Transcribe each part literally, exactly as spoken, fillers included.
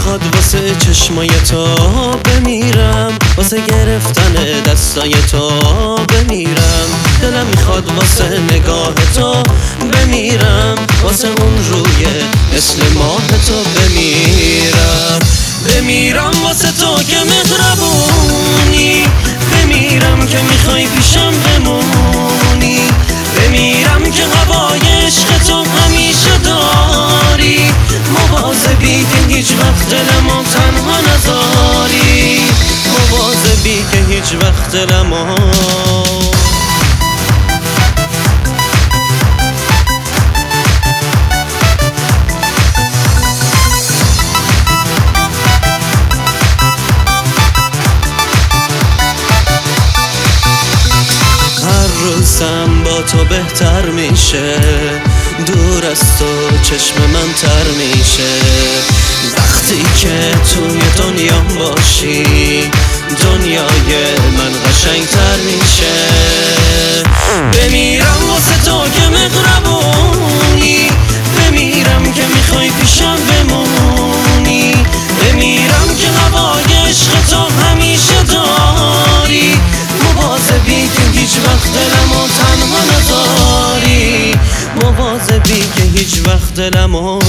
میخواد واسه چشمای تو بمیرم، واسه گرفتن دستای تو بمیرم. دلم میخواد واسه نگاه تو بمیرم، واسه اون روی مثل ماه تو بمیرم. بمیرم واسه تو که مهربونی، بمیرم که میخوای پیشم بمونی. بمیرم که هوای عشق تو همیشه داری، مواظبی که هیچ وقت دلمو تنها نذاری، مواظبی که هیچ وقت دلمو روزم با تو بهتر میشه، دور از تو چشم من تر میشه. وقتی که توی دنیا باشی، دنیای من قشنگتر میشه. بمیرم واسه تو که مهربونی، بمیرم که میخوای پیشم بمونی. بمیرم که هوای عشق تو همیشه داری، مواظبی که هیچ وقت دلمو تنها نذاری، مواظبی که هیچ وقت دلمو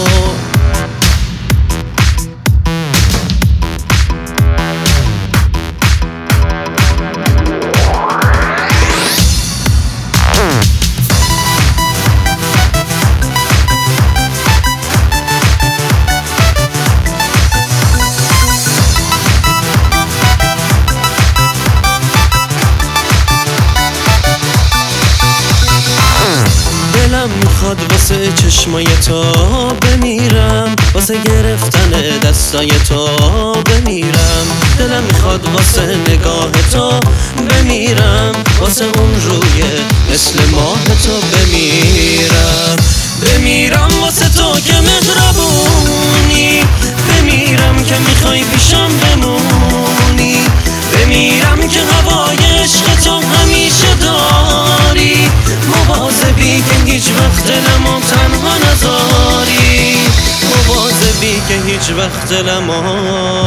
دلم میخواد واسه چشمای تو بمیرم، واسه گرفتن دستای تو بمیرم. دلم میخواد واسه نگاه تو بمیرم، واسه اون روی مثل ماه تو بمیرم. بمیرم واسه تو که مهربونی، بمیرم که میخوای پیشم بمونی. بمیرم که هوای عشق تو همیشه داری، مواظبی که هیچ وقت دلمو تنها نذاری، مواظبی که هیچ وقت دلمو